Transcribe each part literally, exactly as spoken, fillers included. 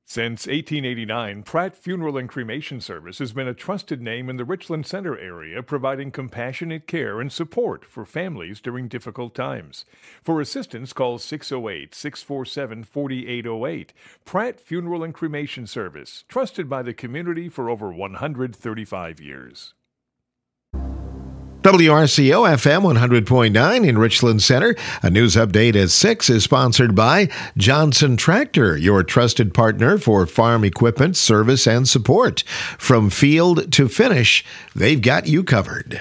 Since eighteen eighty-nine, Pratt Funeral and Cremation Service has been a trusted name in the Richland Center area, providing compassionate care and support for families during difficult times. For assistance, call six oh eight, six four seven, four eight oh eight. Pratt Funeral and Cremation Service, trusted by the community for over one hundred thirty-five years. W R C O F M one hundred point nine in Richland Center. A news update at six is sponsored by Johnson Tractor, your trusted partner for farm equipment, service, and support. From field to finish, they've got you covered.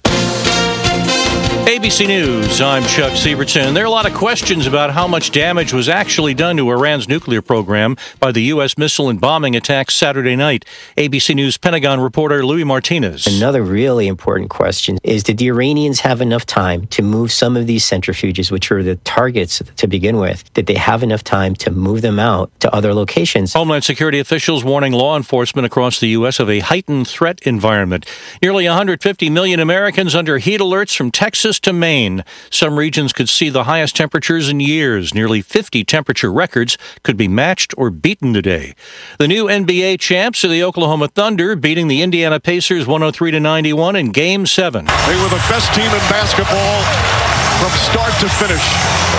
A B C News, I'm Chuck Sievertson. There are a lot of questions about how much damage was actually done to Iran's nuclear program by the U S missile and bombing attacks Saturday night. A B C News Pentagon reporter Louis Martinez. Another really important question is, did the Iranians have enough time to move some of these centrifuges, which are the targets to begin with? Did they have enough time to move them out to other locations? Homeland Security officials warning law enforcement across the U S of a heightened threat environment. Nearly one hundred fifty million Americans under heat alerts from Texas to Maine. Some regions could see the highest temperatures in years. Nearly fifty temperature records could be matched or beaten today. The new N B A champs are the Oklahoma Thunder, beating the Indiana Pacers one oh three to ninety-one in Game seven. They were the best team in basketball from start to finish.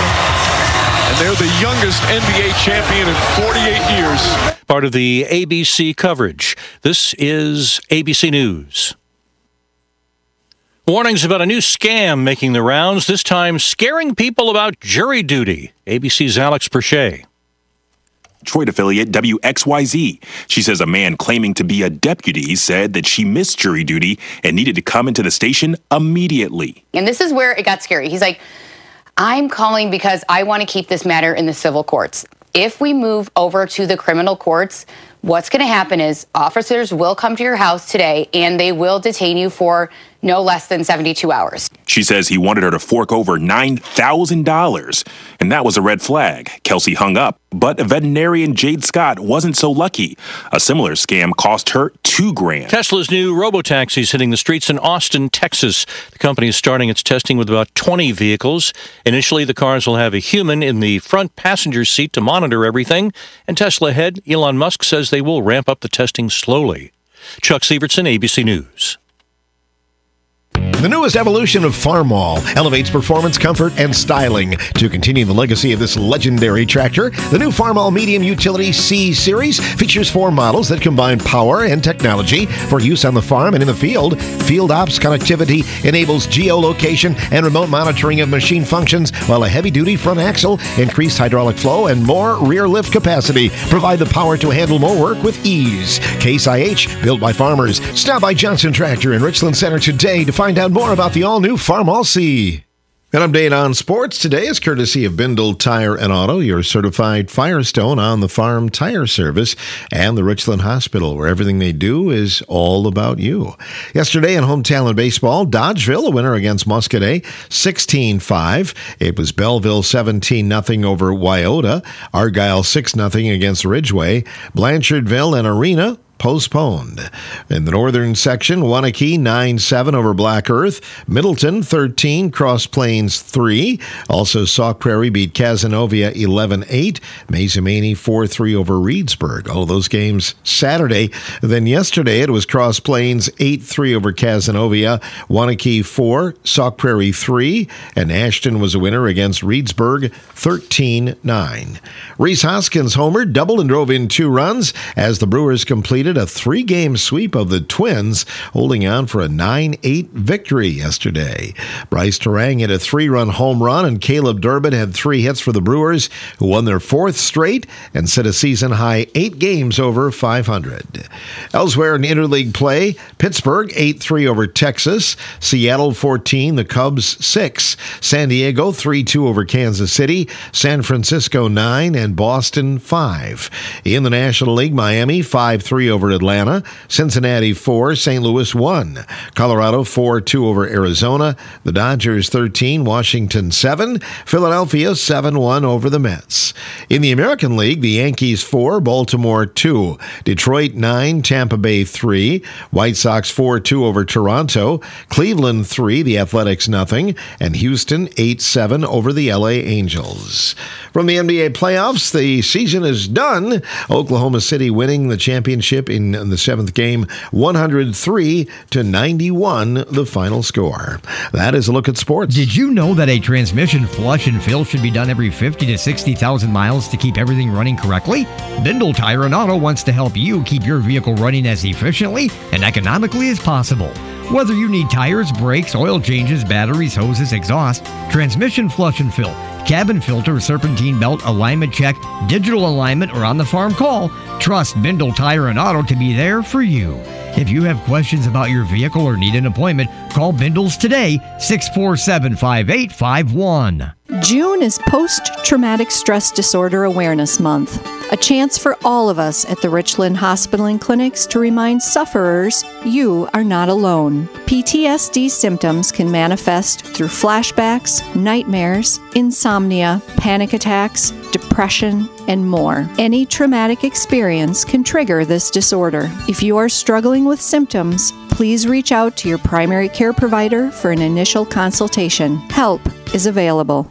And they're the youngest N B A champion in forty-eight years. Part of the A B C coverage. This is A B C News. Warnings about a new scam making the rounds, this time scaring people about jury duty. A B C's Alex Perche. Detroit affiliate W X Y Z. She says a man claiming to be a deputy said that she missed jury duty and needed to come into the station immediately. And this is where it got scary. He's like, I'm calling because I want to keep this matter in the civil courts. If we move over to the criminal courts, what's going to happen is officers will come to your house today and they will detain you for no less than seventy-two hours. She says he wanted her to fork over nine thousand dollars, and that was a red flag. Kelsey hung up, but veterinarian Jade Scott wasn't so lucky. A similar scam cost her two grand. Tesla's new robotaxis hitting the streets in Austin, Texas. The company is starting its testing with about twenty vehicles. Initially, the cars will have a human in the front passenger seat to monitor everything, and Tesla head Elon Musk says they will ramp up the testing slowly. Chuck Sievertson, A B C News. The newest evolution of Farmall elevates performance, comfort, and styling. To continue the legacy of this legendary tractor, the new Farmall Medium Utility C Series features four models that combine power and technology for use on the farm and in the field. Field Ops connectivity enables geolocation and remote monitoring of machine functions, while a heavy-duty front axle, increased hydraulic flow, and more rear lift capacity provide the power to handle more work with ease. Case I H, built by farmers. Stop by Johnson Tractor in Richland Center today to find out more about the all-new Farmall C. An update on sports today is courtesy of Bindle Tire and Auto, your certified Firestone on the farm tire service, and the Richland Hospital, where everything they do is all about you. Yesterday in home talent baseball, Dodgeville, a winner against Muscadet, sixteen five. It was Belleville seventeen nothing over Wyota, Argyle six nothing against Ridgeway, Blanchardville and Arena postponed. In the northern section, Waunakee nine seven over Black Earth, Middleton thirteen, Cross Plains three. Also, Sauk Prairie beat Cazenovia eleven eight, Mazomanie four three over Reedsburg. All of those games Saturday. Then yesterday, it was Cross Plains eight three over Cazenovia, Waunakee four, Sauk Prairie three, and Ashton was a winner against Reedsburg thirteen nine. Reese Hoskins homered, doubled, and drove in two runs as the Brewers completed a three-game sweep of the Twins, holding on for a nine eight victory yesterday. Bryce Terang hit a three-run home run, and Caleb Durbin had three hits for the Brewers, who won their fourth straight and set a season-high eight games over five hundred. Elsewhere in interleague play, Pittsburgh eight three over Texas, Seattle fourteen, the Cubs six, San Diego three two over Kansas City, San Francisco nine, and Boston five. In the National League, Miami five three over over Atlanta. Cincinnati four, Saint Louis one. Colorado four two over Arizona. The Dodgers thirteen, Washington seven. Philadelphia seven one over the Mets. In the American League, the Yankees four, Baltimore two. Detroit nine, Tampa Bay three. White Sox four two over Toronto. Cleveland three, the Athletics nothing. And Houston eight seven over the L A Angels. From the N B A playoffs, the season is done. Oklahoma City winning the championship in the seventh game, one hundred three to ninety-one, the final score. That is a look at sports. Did you know that a transmission flush and fill should be done every fifty to sixty thousand miles to keep everything running correctly? Bindle Tire and Auto wants to help you keep your vehicle running as efficiently and economically as possible. Whether you need tires, brakes, oil changes, batteries, hoses, exhaust, transmission flush and fill, cabin filter, serpentine belt, alignment check, digital alignment, or on the farm call, trust Bindle Tire and Auto to be there for you. If you have questions about your vehicle or need an appointment, call Bindles today, six four seven, five eight five one. June is Post-Traumatic Stress Disorder Awareness Month, a chance for all of us at the Richland Hospital and Clinics to remind sufferers you are not alone. P T S D symptoms can manifest through flashbacks, nightmares, insomnia, panic attacks, depression, and more. Any traumatic experience can trigger this disorder. If you are struggling with symptoms, please reach out to your primary care provider for an initial consultation. Help is available.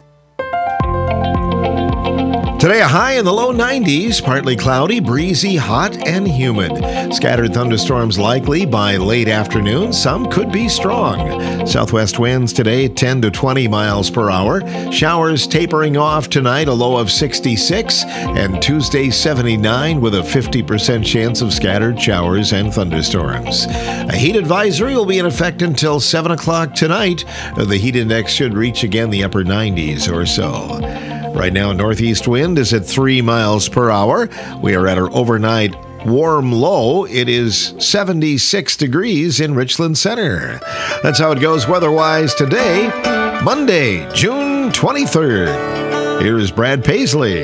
Today, a high in the low nineties, partly cloudy, breezy, hot, and humid. Scattered thunderstorms likely by late afternoon. Some could be strong. Southwest winds today, ten to twenty miles per hour. Showers tapering off tonight, a low of sixty-six. And Tuesday, seventy-nine, with a fifty percent chance of scattered showers and thunderstorms. A heat advisory will be in effect until seven o'clock tonight. The heat index should reach again the upper nineties or so. Right now, northeast wind is at three miles per hour. We are at our overnight warm low. It is seventy-six degrees in Richland Center. That's how it goes weather-wise today, Monday, June twenty-third. Here is Brad Paisley.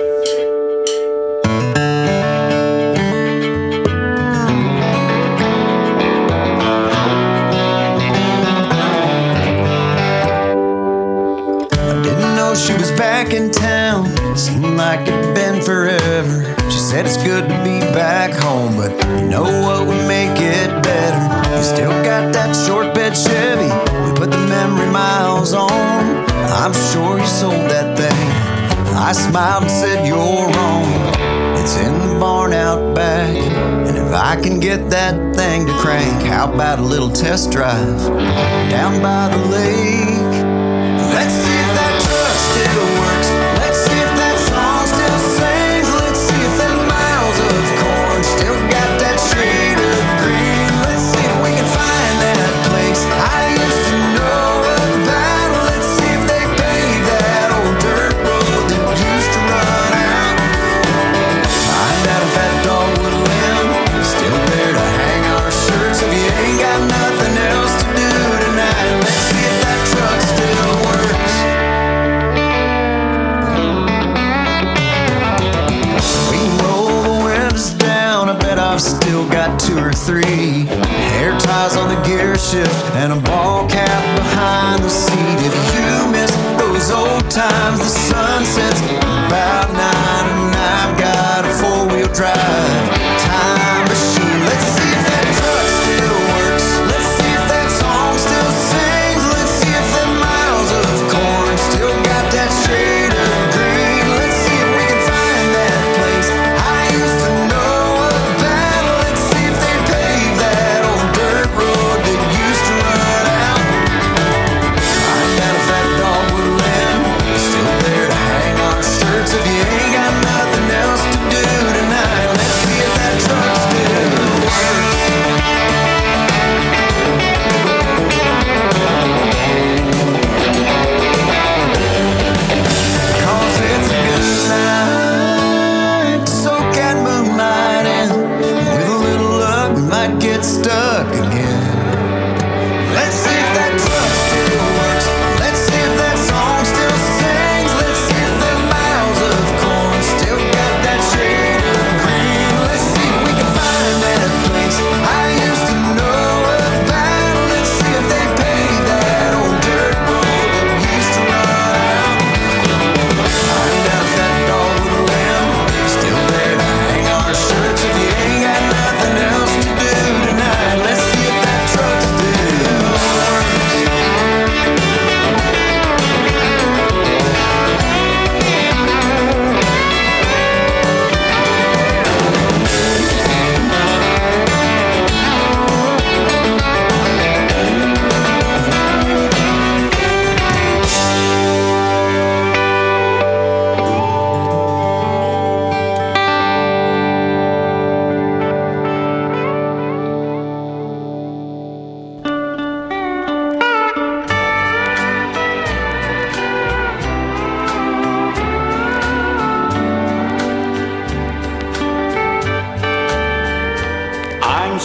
She was back in town, seemed like it'd been forever. She said it's good to be back home, but you know what would make it better? You still got that short bed Chevy, we put the memory miles on. I'm sure you sold that thing. I smiled and said you're wrong. It's in the barn out back, and if I can get that thing to crank, how about a little test drive down by the lake? Let's see if that truck still works. Let's see if that song still sings. Let's see if that miles of corn still got that shade of green. Let's see if we can find that place I used to know about. Let's see if they paved that old dirt road that used to run out. Find out if that dogwood limb is still there to hang our shirts. If you ain't got nothing else to do tonight, let's see if that truck still works. We can roll the windows down, I bet I've still got two or three hair ties on the gear shift and a ball cap behind the seat. If you miss those old times, the sun sets about nine and I've got a four-wheel drive time machine. Let's see if that truck still works. Let's see if that song still sings. Let's see if that miles of corn still got that shade of green. Let's see if we can find that place I used to know about. Let's see if they paved that old dirt road that used to run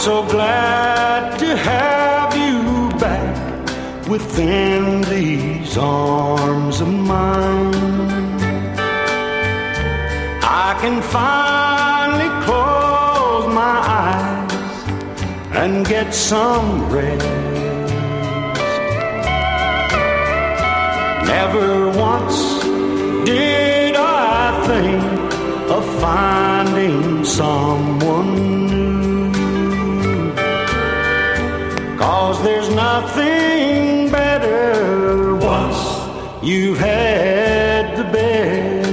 so glad to have you back within these arms of mine. I can finally close my eyes and get some rest. Never once did I think of finding someone new, 'cause there's nothing better once you've had the best.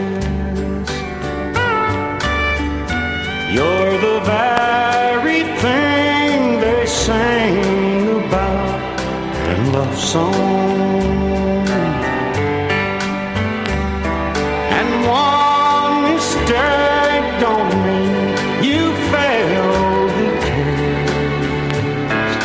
You're the very thing they sing about in love songs, and one mistake don't mean you failed the test.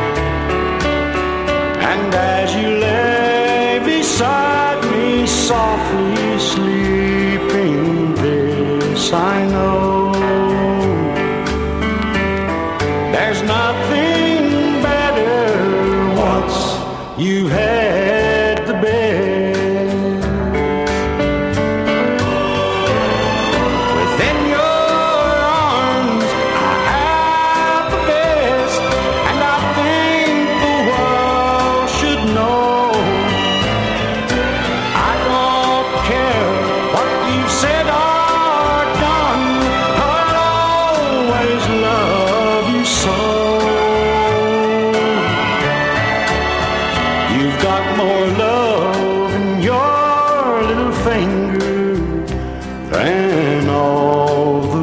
And as you lay beside me softly sleeping, this I know, there's nothing better once you've had the best. Within your arms I have the best, and I think the world should know. I don't care what you've said or done, I'll always love you so. You've got more love in your little finger than all the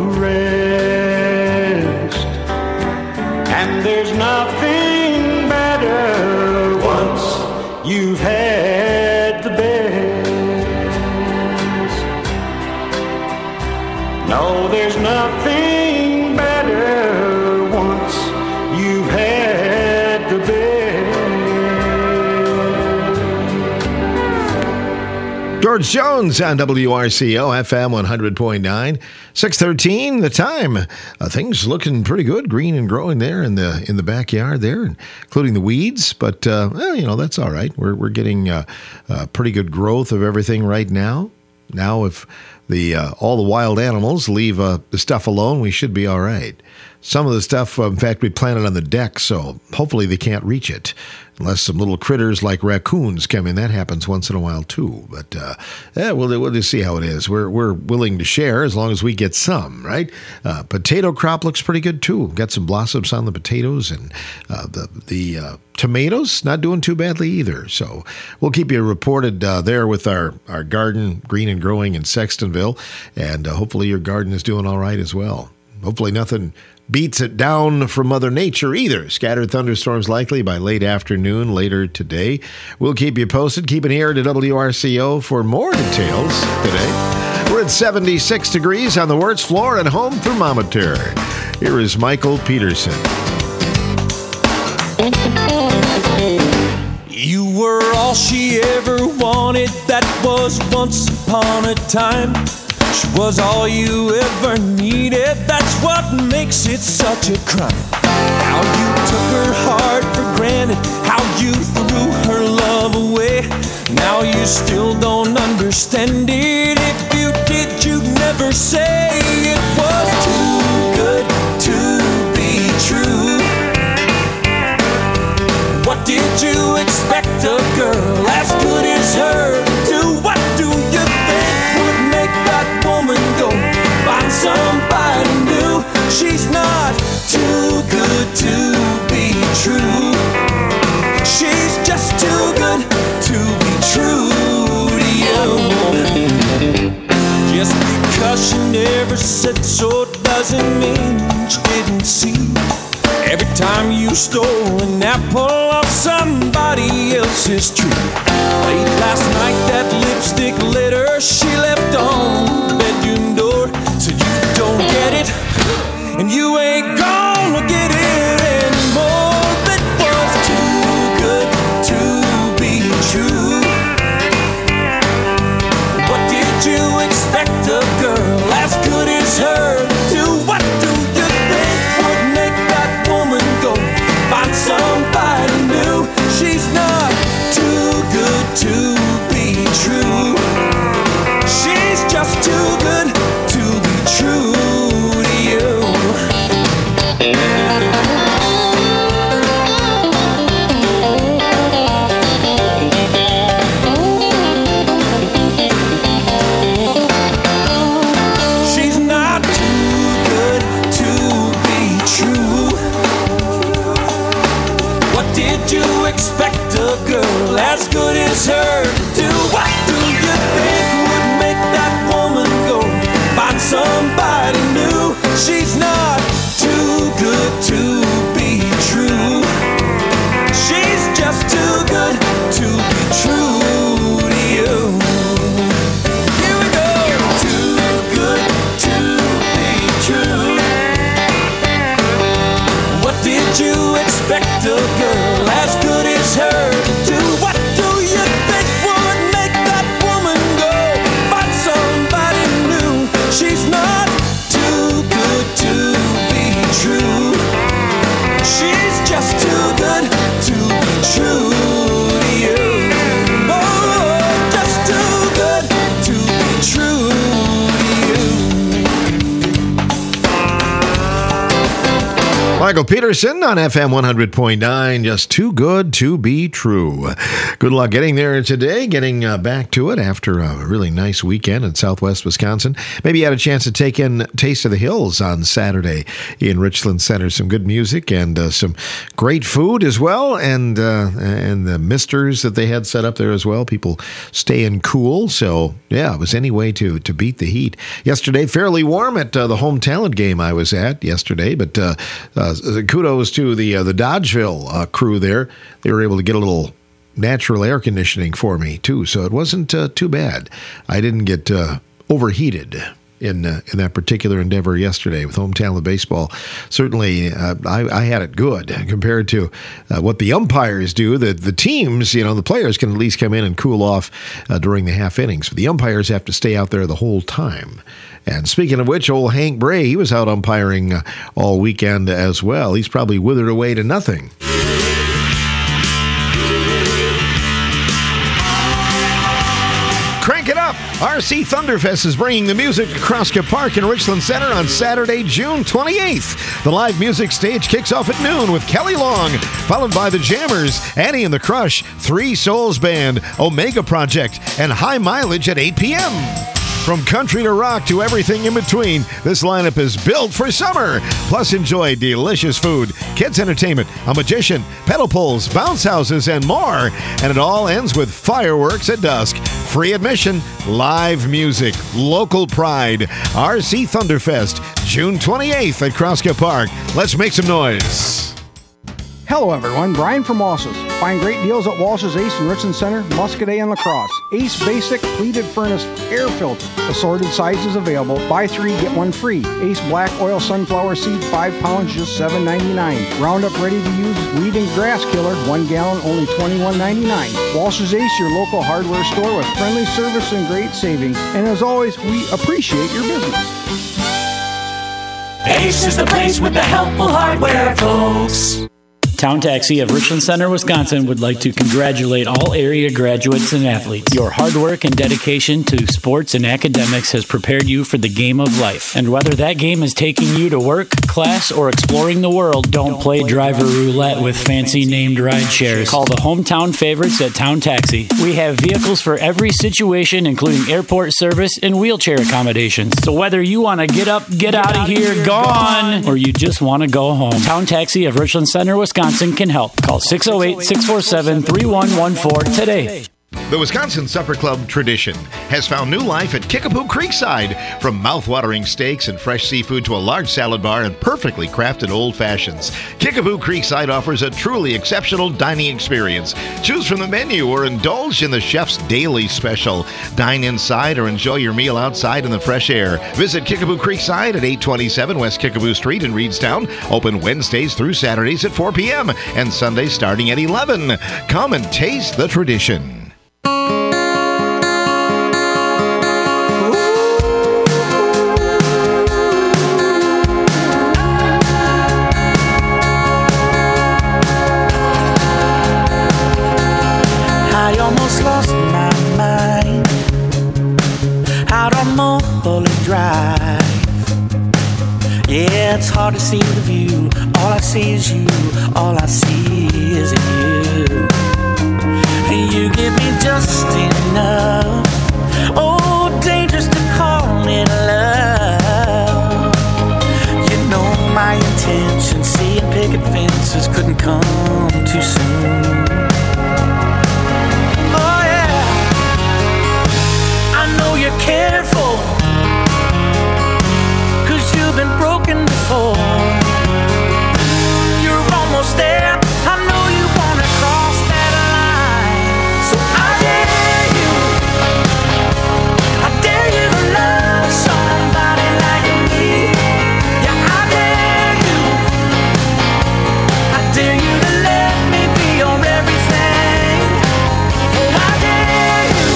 rest, and there's nothing better once you've had the best. No, there's nothing better once you've had the best. George Jones on W R C O F M one hundred point nine, six thirteen. The time. Uh, things looking pretty good, green and growing there in the in the backyard there, including the weeds. But uh, well, you know, that's all right. We're we're getting uh, uh, pretty good growth of everything right now. Now, if the uh, all the wild animals leave uh, the stuff alone, we should be all right. Some of the stuff, uh, in fact, we planted on the deck, so hopefully they can't reach it. Unless some little critters like raccoons come in. That happens once in a while, too. But, uh, yeah, we'll, we'll just see how it is. We're we're willing to share as long as we get some, right? Uh, potato crop looks pretty good, too. Got some blossoms on the potatoes, and uh, the, the uh, tomatoes not doing too badly either. So we'll keep you reported uh, there with our, our garden, green and growing in Sextonville. And uh, hopefully your garden is doing all right as well. Hopefully nothing beats it down from Mother Nature either. Scattered thunderstorms likely by late afternoon later today. We'll keep you posted. Keep it here to W R C O for more details today. We're at seventy-six degrees on the Wirtz floor and home thermometer. Here is Michael Peterson. You were all she ever wanted, that was once upon a time. She was all you ever needed, that's what makes it such a crime. How you took her heart for granted, how you threw her love away. Now you still don't understand it. If you did, you'd never say it was too good to be true. What did you expect a girl as good as her to do? What do you think would make that woman go find somebody new? She's not too good to be true. She's just too good to be true to you. Just because she never said so doesn't mean she didn't see. Every time you stole an apple off somebody else's tree. Late last night that lipstick litter she left on the bedroom door. So you don't get it, and you ain't gonna get it anymore. That was too good to be true. What did you expect a girl as good as her to do? What do you think would make that a girl as good as her to do? What do you think would make that woman go find somebody new? She's not too good to be true. She's just too good to be true to you. Here we go. Too good to be true. What did you expect a girl as good as her to do? What do you think would make that woman go find somebody new? She's not too good to be true. She's just too good to be true to you. Oh, just too good to be true to you. Michael Peterson on F M one hundred point nine, just too good to be true. Good luck getting there today, getting uh, back to it after a really nice weekend in southwest Wisconsin. Maybe you had a chance to take in Taste of the Hills on Saturday in Richland Center. Some good music and uh, some great food as well, and uh, and the misters that they had set up there as well. People staying cool, so yeah, it was any way to, to beat the heat. Yesterday, fairly warm at uh, the home talent game I was at yesterday, but uh, uh, kudos to the uh, the Dodgeville uh, crew there. They were able to get a little natural air conditioning for me too, so it wasn't uh, too bad. I didn't get uh, overheated in uh, in that particular endeavor yesterday with home talent baseball. Certainly, uh, I, I had it good compared to uh, what the umpires do. The the teams, you know, the players can at least come in and cool off uh, during the half innings, but the umpires have to stay out there the whole time. And speaking of which, old Hank Bray, he was out umpiring uh, all weekend as well. He's probably withered away to nothing. Crank it up! R C Thunderfest is bringing the music to Kroska Park in Richland Center on Saturday, June twenty-eighth. The live music stage kicks off at noon with Kelly Long, followed by the Jammers, Annie and the Crush, Three Souls Band, Omega Project, and High Mileage at eight p.m. From country to rock to everything in between, this lineup is built for summer. Plus, enjoy delicious food, kids' entertainment, a magician, pedal pulls, bounce houses, and more. And it all ends with fireworks at dusk. Free admission, live music, local pride. R C Thunderfest, June twenty-eighth at Kroska Park. Let's make some noise. Hello everyone, Brian from Walsh's. Find great deals at Walsh's Ace in Richland Center, Muscadet, and La Crosse. Ace Basic Pleated Furnace Air Filter. Assorted sizes available. Buy three, get one free. Ace Black Oil Sunflower Seed, five pounds, just seven ninety-nine. Roundup Ready to Use Weed and Grass Killer, one gallon, only twenty-one ninety-nine. Walsh's Ace, your local hardware store with friendly service and great savings. And as always, we appreciate your business. Ace is the place with the helpful hardware, folks. Town Taxi of Richland Center, Wisconsin would like to congratulate all area graduates and athletes. Your hard work and dedication to sports and academics has prepared you for the game of life. And whether that game is taking you to work, class, or exploring the world, don't, don't play, play driver roulette with fancy named ride shares. Call the hometown favorites at Town Taxi. We have vehicles for every situation, including airport service and wheelchair accommodations. So whether you want to get up, get, get out, out of here, here gone, gone, or you just want to go home, Town Taxi of Richland Center, Wisconsin can help. Call six oh eight, six four seven, three one one four today. The Wisconsin Supper Club tradition has found new life at Kickapoo Creekside. From mouth-watering steaks and fresh seafood to a large salad bar and perfectly crafted old fashions, Kickapoo Creekside offers a truly exceptional dining experience. Choose from the menu or indulge in the chef's daily special. Dine inside or enjoy your meal outside in the fresh air. Visit Kickapoo Creekside at eight twenty-seven West Kickapoo Street in Reedstown. Open Wednesdays through Saturdays at four p.m. and Sundays starting at eleven. Come and taste the tradition. It's hard to see the view. All I see is you. All I see is you. You give me just enough. Oh, dangerous to call it love. You know my intention. Seeing picket fences couldn't come too soon. before. You're almost there. I know you wanna cross that line. So I dare you. I dare you to love somebody like me. Yeah, I dare you. I dare you to let me be your everything. Oh, I dare you.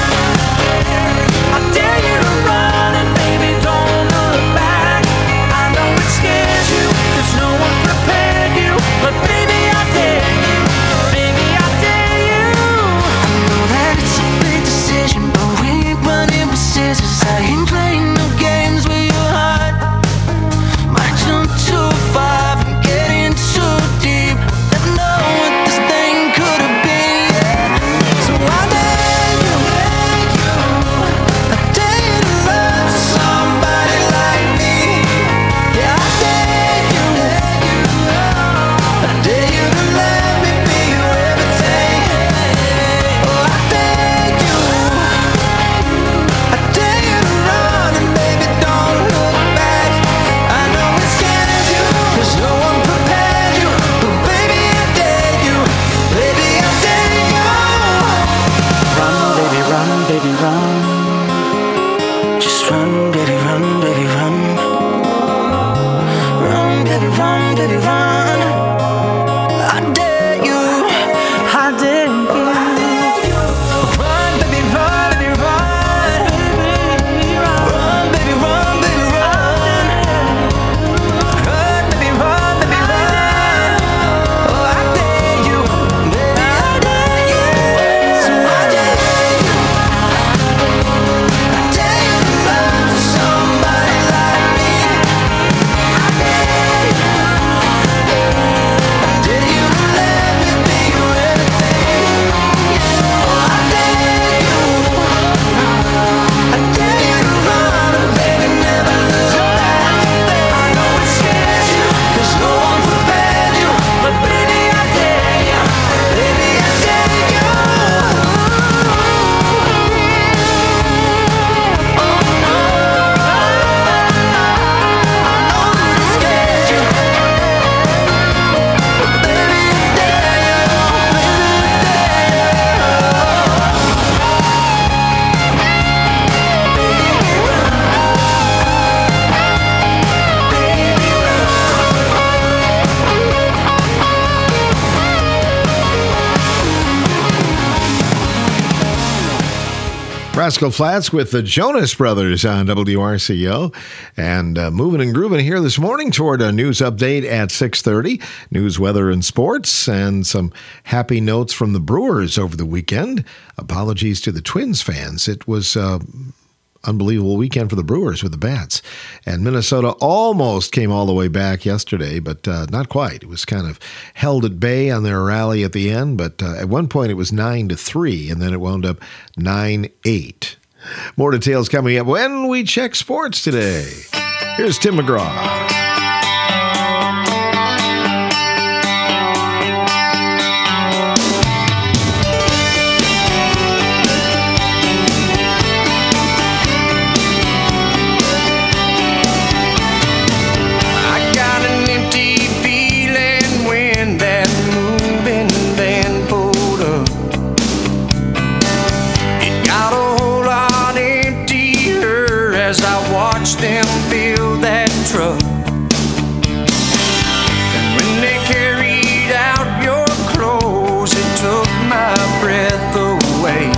I dare you to run and baby don't look back. I know it scares you, 'cause no one prepared you. But baby, I dare you. Baby, I dare you. I know that it's a big decision, but we ain't running with scissors. I ain't playing no games with your heart. Might jump too far and get in too deep. Never know what this thing could have been, yeah. So I dare you. I dare you to love somebody like me. Yeah, I dare you. I dare you to let me be your everything. Oh, I dare you. I dare you to run and baby don't look back. I know it scares you, 'cause no one prepared you. But baby, I dare you. Baby, I dare you. Run, baby, run, baby, run. Just run, baby, run, baby, run. Run, baby, run, baby, run. I dare you. I dare you. Run, baby, run, baby, run. Run, baby, run, baby, run. Run, baby, run, baby, run. Oh, I dare you. Baby, I dare you. So I dare you. I dare you to love somebody like me. I dare you. I dare you to let me be your everything. Oh, I dare you. I dare you to run and baby never look back. I know it scares you, 'cause no one prepared you. But baby, I dare you. Baby, I dare you. Rascal Flatts with the Jonas Brothers on W R C O. And uh, moving and grooving here this morning toward a news update at six thirty. News, weather, and sports, and some happy notes from the Brewers over the weekend. Apologies to the Twins fans. It was uh, unbelievable weekend for the Brewers with the bats. And Minnesota almost came all the way back yesterday, but uh, not quite. It was kind of held at bay on their rally at the end, but uh, at one point it was nine to three, and then it wound up nine eight. More details coming up when we check sports today. Here's Tim McGraw. Them fill that truck, and when they carried out your clothes, it took my breath away.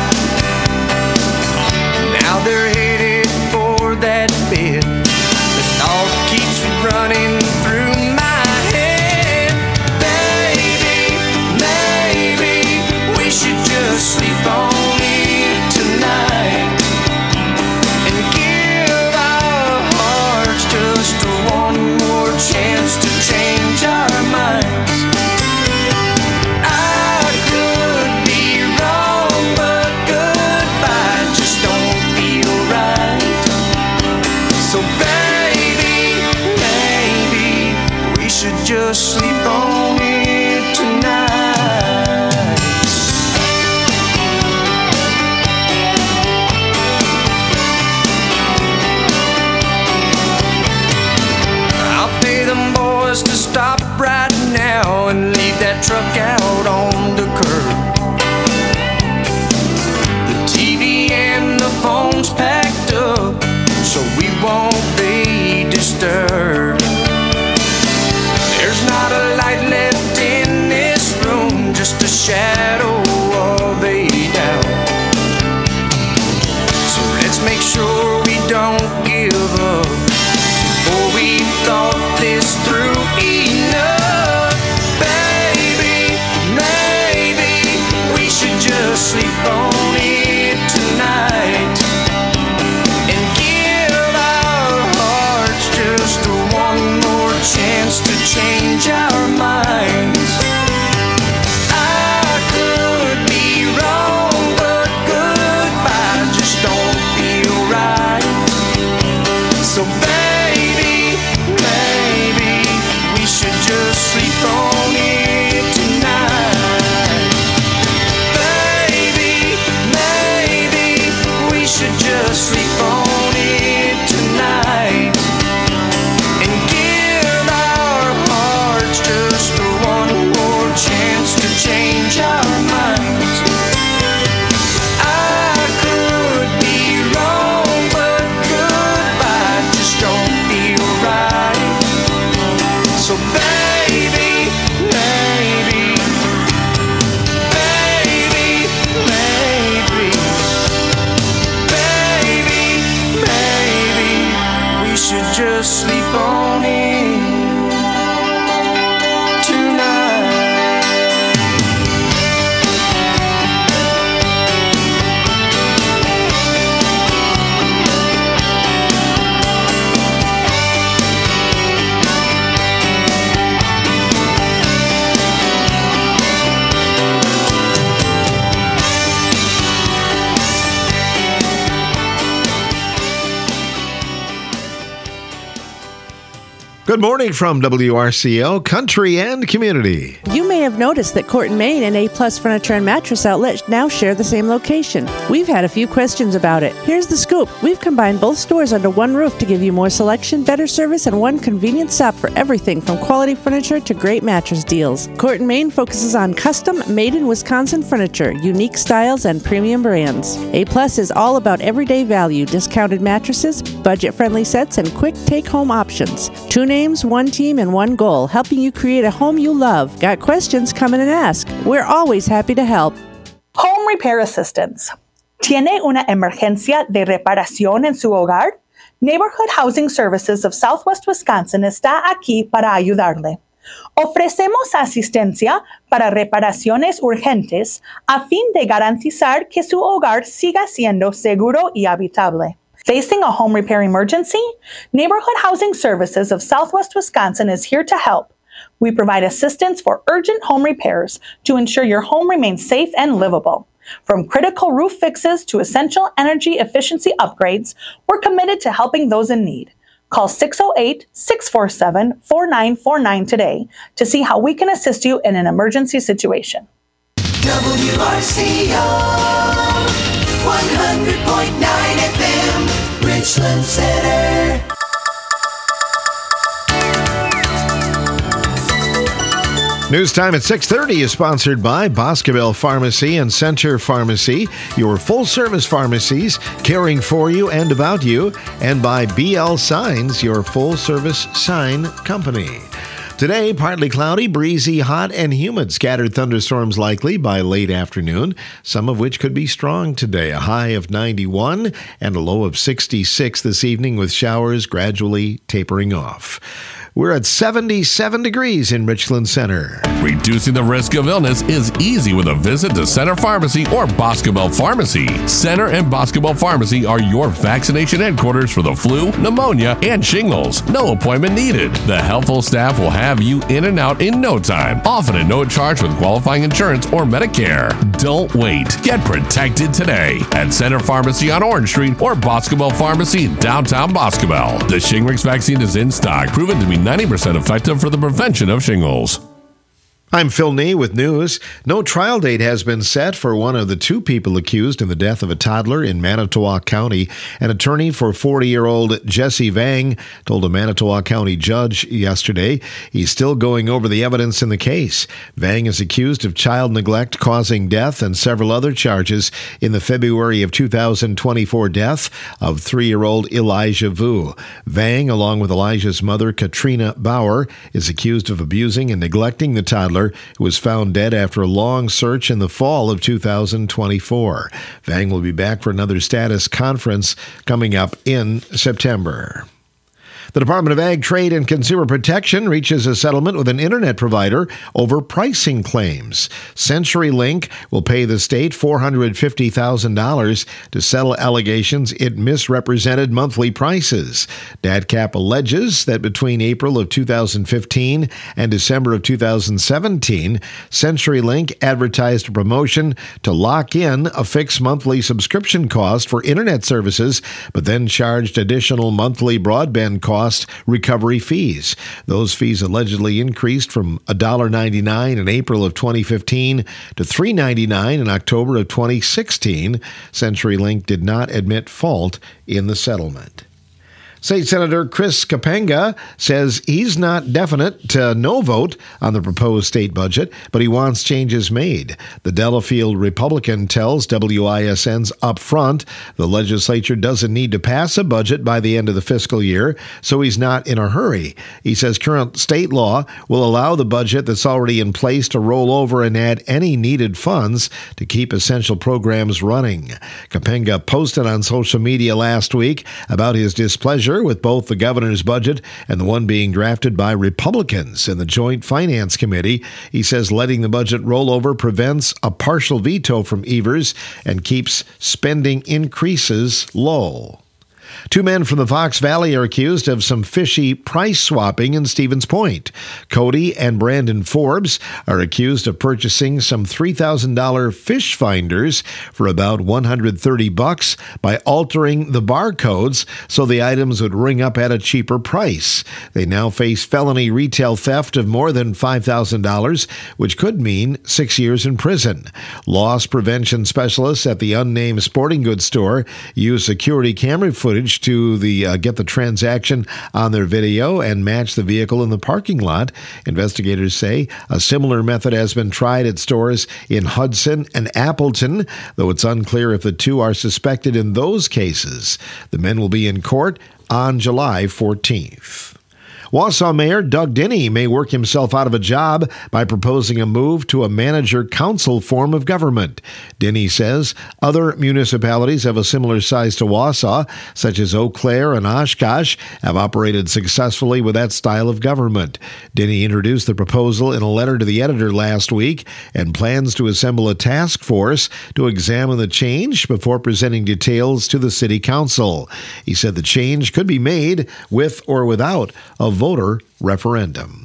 Now they're headed for that bed. The thought keeps running through my head. Baby, maybe we should just sleep on it tonight. Just a truck out on the curb. The T V and the phone's packed up, so we won't be disturbed. There's not a light left in this room, just a shadow of a doubt. So let's make sure we don't give up before we've thought this through enough. Baby, maybe we should just sleep on it tonight and give our hearts just one more chance to change our minds. I could be wrong, but goodbye just don't feel right. So baby, maybe we should just sleep on it tonight. Baby, maybe we should just sleep on it tonight and give our hearts just one more chance to change our minds. I could be wrong, but goodbye just don't feel right. So baby, maybe, baby, maybe, baby, maybe we should just sleep on it tonight. Good morning from W R C O Country and Community. You may have noticed that Court and Main and A-Plus Furniture and Mattress Outlet now share the same location. We've had a few questions about it. Here's the scoop. We've combined both stores under one roof to give you more selection, better service, and one convenient stop for everything from quality furniture to great mattress deals. Court and Main focuses on custom, made-in-Wisconsin furniture, unique styles, and premium brands. A-Plus is all about everyday value, discounted mattresses, budget-friendly sets, and quick take-home options. Two names, one team, and one goal, helping you create a home you love. Got questions? Come in and ask. We're always happy to help. Home Repair Assistance. ¿Tiene una emergencia de reparación en su hogar? Neighborhood Housing Services of Southwest Wisconsin está aquí para ayudarle. Ofrecemos asistencia para reparaciones urgentes a fin de garantizar que su hogar siga siendo seguro y habitable. Facing a home repair emergency? Neighborhood Housing Services of Southwest Wisconsin is here to help. We provide assistance for urgent home repairs to ensure your home remains safe and livable. From critical roof fixes to essential energy efficiency upgrades, we're committed to helping those in need. Call six oh eight, six four seven, four nine four nine today to see how we can assist you in an emergency situation. W R C O one hundred point nine F M, Richland Center. News time at six thirty is sponsored by Boscobel Pharmacy and Center Pharmacy, your full-service pharmacies caring for you and about you, and by B L Signs, your full-service sign company. Today, partly cloudy, breezy, hot, and humid. Scattered thunderstorms likely by late afternoon, some of which could be strong today. A high of ninety-one and a low of sixty-six this evening, with showers gradually tapering off. We're at seventy-seven degrees in Richland Center. Reducing the risk of illness is easy with a visit to Center Pharmacy or Boscobel Pharmacy. Center and Boscobel Pharmacy are your vaccination headquarters for the flu, pneumonia, and shingles. No appointment needed. The helpful staff will have you in and out in no time, often at no charge with qualifying insurance or Medicare. Don't wait. Get protected today at Center Pharmacy on Orange Street or Boscobel Pharmacy in downtown Boscobel. The Shingrix vaccine is in stock, proven to be ninety percent effective for the prevention of shingles. I'm Phil Nee with news. No trial date has been set for one of the two people accused in the death of a toddler in Manitowoc County. An attorney for forty-year-old Jesse Vang told a Manitowoc County judge yesterday he's still going over the evidence in the case. Vang is accused of child neglect causing death and several other charges in the February of two thousand twenty-four death of three-year-old Elijah Vu. Vang, along with Elijah's mother, Katrina Bauer, is accused of abusing and neglecting the toddler, who was found dead after a long search in the fall of two thousand twenty-four. Vang will be back for another status conference coming up in September. The Department of Ag, Trade, and Consumer Protection reaches a settlement with an internet provider over pricing claims. CenturyLink will pay the state four hundred fifty thousand dollars to settle allegations it misrepresented monthly prices. DATCAP alleges that between April of two thousand fifteen and December of two thousand seventeen, CenturyLink advertised a promotion to lock in a fixed monthly subscription cost for internet services, but then charged additional monthly broadband costs recovery fees. Those fees allegedly increased from one dollar ninety-nine in April of twenty fifteen to three dollars ninety-nine in October of twenty sixteen. CenturyLink did not admit fault in the settlement. State Senator Chris Kapenga says he's not definite to no vote on the proposed state budget, but he wants changes made. The Delafield Republican tells W I S N's Upfront the legislature doesn't need to pass a budget by the end of the fiscal year, so he's not in a hurry. He says current state law will allow the budget that's already in place to roll over and add any needed funds to keep essential programs running. Kapenga posted on social media last week about his displeasure with both the governor's budget and the one being drafted by Republicans in the Joint Finance Committee. He says letting the budget roll over prevents a partial veto from Evers and keeps spending increases low. Two men from the Fox Valley are accused of some fishy price swapping in Stevens Point. Cody and Brandon Forbes are accused of purchasing some three thousand dollars fish finders for about one hundred thirty bucks by altering the barcodes so the items would ring up at a cheaper price. They now face felony retail theft of more than five thousand dollars, which could mean six years in prison. Loss prevention specialists at the unnamed sporting goods store use security camera footage to the uh, get the transaction on their video and match the vehicle in the parking lot. Investigators say a similar method has been tried at stores in Hudson and Appleton, though it's unclear if the two are suspected in those cases. The men will be in court on July fourteenth. Wausau Mayor Doug Denny may work himself out of a job by proposing a move to a manager-council form of government. Denny says other municipalities have a similar size to Wausau, such as Eau Claire and Oshkosh, have operated successfully with that style of government. Denny introduced the proposal in a letter to the editor last week and plans to assemble a task force to examine the change before presenting details to the city council. He said the change could be made with or without a voter referendum.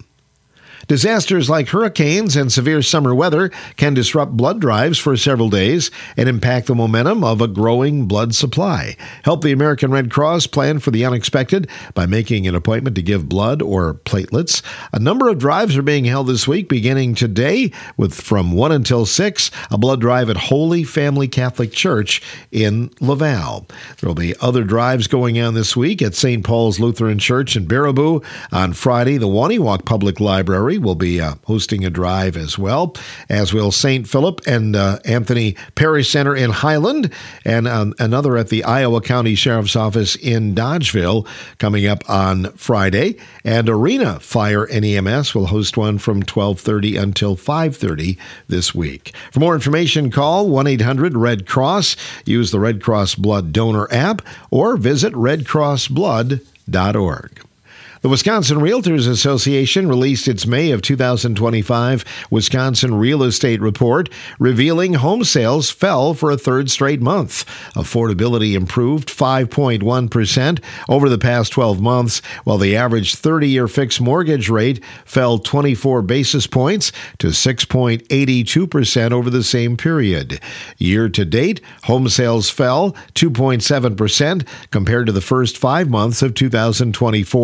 Disasters like hurricanes and severe summer weather can disrupt blood drives for several days and impact the momentum of a growing blood supply. Help the American Red Cross plan for the unexpected by making an appointment to give blood or platelets. A number of drives are being held this week, beginning today with from one until six, a blood drive at Holy Family Catholic Church in Laval. There will be other drives going on this week at Saint Paul's Lutheran Church in Baraboo. On Friday, the Waniwak Public Library will be uh, hosting a drive as well, as will Saint Philip and uh, Anthony Parish Center in Highland, and um, another at the Iowa County Sheriff's Office in Dodgeville coming up on Friday. And Arena Fire and E M S will host one from twelve thirty until five thirty this week. For more information, call one eight hundred red cross, use the Red Cross Blood Donor app, or visit red cross blood dot org. The Wisconsin Realtors Association released its May of two thousand twenty-five Wisconsin Real Estate Report, revealing home sales fell for a third straight month. Affordability improved five point one percent over the past twelve months, while the average thirty-year fixed mortgage rate fell twenty-four basis points to six point eight two percent over the same period. Year to date, home sales fell two point seven percent compared to the first five months of two thousand twenty-four,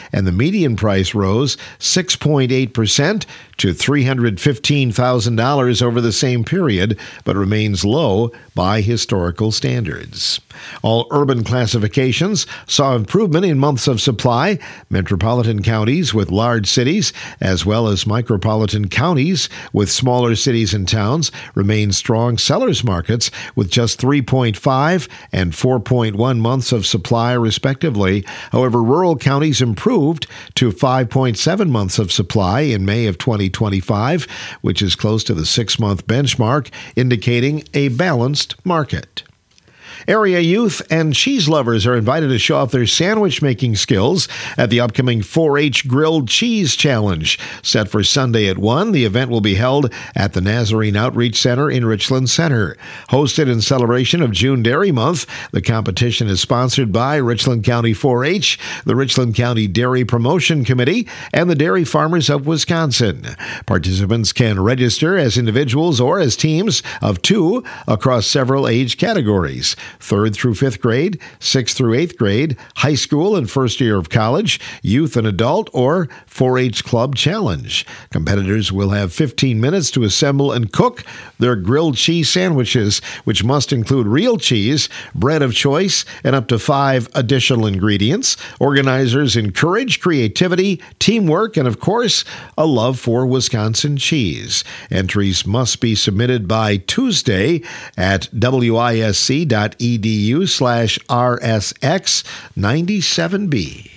and the median price rose six point eight percent to three hundred fifteen thousand dollars over the same period, but remains low by historical standards. All urban classifications saw improvement in months of supply. Metropolitan counties with large cities, as well as micropolitan counties with smaller cities and towns, remain strong sellers markets with just three point five and four point one months of supply, respectively. However, rural counties improved to five point seven months of supply in May of twenty twenty-five, which is close to the six-month benchmark, indicating a balanced market. Area youth and cheese lovers are invited to show off their sandwich-making skills at the upcoming four H Grilled Cheese Challenge. Set for Sunday at one, the event will be held at the Nazarene Outreach Center in Richland Center. Hosted in celebration of June Dairy Month, the competition is sponsored by Richland County four H, the Richland County Dairy Promotion Committee, and the Dairy Farmers of Wisconsin. Participants can register as individuals or as teams of two across several age categories: third through fifth grade, sixth through eighth grade, high school and first year of college, youth and adult, or four H Club Challenge. Competitors will have fifteen minutes to assemble and cook their grilled cheese sandwiches, which must include real cheese, bread of choice, and up to five additional ingredients. Organizers encourage creativity, teamwork, and, of course, a love for Wisconsin cheese. Entries must be submitted by Tuesday at wisc dot edu slash rsx ninety-seven b.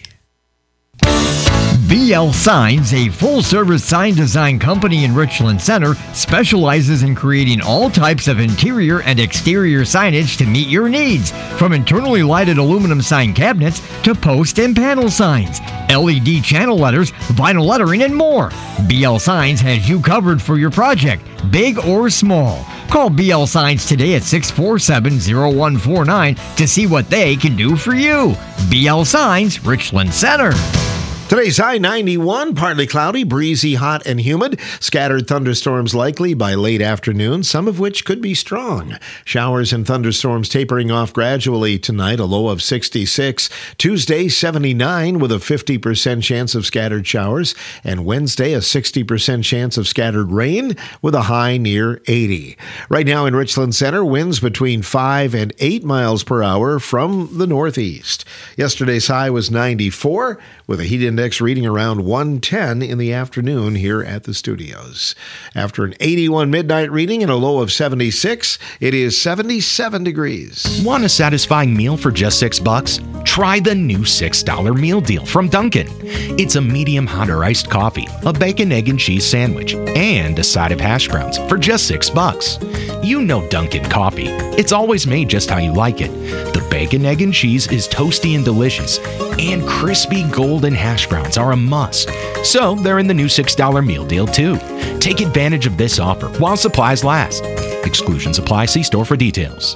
B L Signs, a full-service sign design company in Richland Center, specializes in creating all types of interior and exterior signage to meet your needs, from internally lighted aluminum sign cabinets to post and panel signs, L E D channel letters, vinyl lettering, and more. B L Signs has you covered for your project, big or small. Call B L Signs today at six four seven, zero one four nine to see what they can do for you. B L Signs, Richland Center. Today's high ninety-one, partly cloudy, breezy, hot, and humid. Scattered thunderstorms likely by late afternoon, some of which could be strong. Showers and thunderstorms tapering off gradually tonight, a low of sixty-six. Tuesday, seventy-nine with a fifty percent chance of scattered showers. And Wednesday, a sixty percent chance of scattered rain with a high near eighty. Right now in Richland Center, winds between five and eight miles per hour from the northeast. Yesterday's high was ninety-four with a heat index reading around one ten in the afternoon here at the studios. After an eighty-one midnight reading and a low of seventy-six, it is seventy-seven degrees. Want a satisfying meal for just six bucks? Try the new six dollar meal deal from Dunkin'. It's a medium hot or iced coffee, a bacon, egg, and cheese sandwich, and a side of hash browns for just six bucks. You know Dunkin' coffee. It's always made just how you like it. The bacon, egg, and cheese is toasty and delicious, and crispy golden hash browns are a must. So they're in the new six dollar meal deal too. Take advantage of this offer while supplies last. Exclusions apply. See store for details.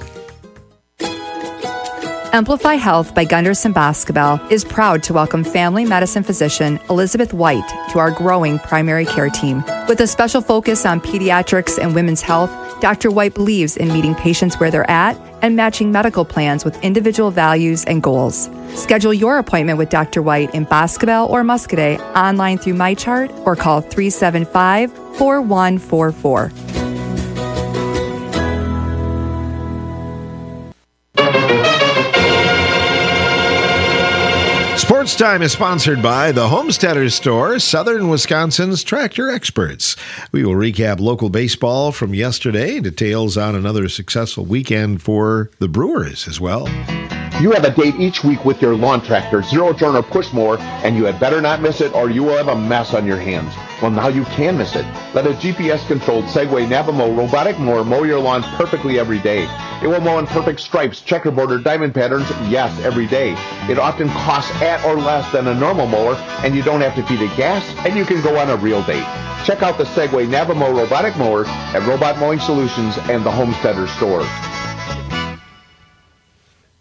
Amplify Health by Gunderson Basketball is proud to welcome family medicine physician Elizabeth White to our growing primary care team. With a special focus on pediatrics and women's health, Doctor White believes in meeting patients where they're at and matching medical plans with individual values and goals. Schedule your appointment with Doctor White in Boscobel or Muscadet online through MyChart or call three seven five, four one four four. Sports Time is sponsored by the Homesteaders Store, Southern Wisconsin's tractor experts. We will recap local baseball from yesterday, details on another successful weekend for the Brewers as well. You have a date each week with your lawn tractor, zero turn or push mower, and you had better not miss it or you will have a mess on your hands. Well, now you can miss it. Let a G P S-controlled Segway Navamo robotic mower mow your lawn perfectly every day. It will mow in perfect stripes, checkerboard, or diamond patterns, yes, every day. It often costs at or less than a normal mower, and you don't have to feed it gas, and you can go on a real date. Check out the Segway Navamo robotic mower at Robot Mowing Solutions and the Homesteaders Store.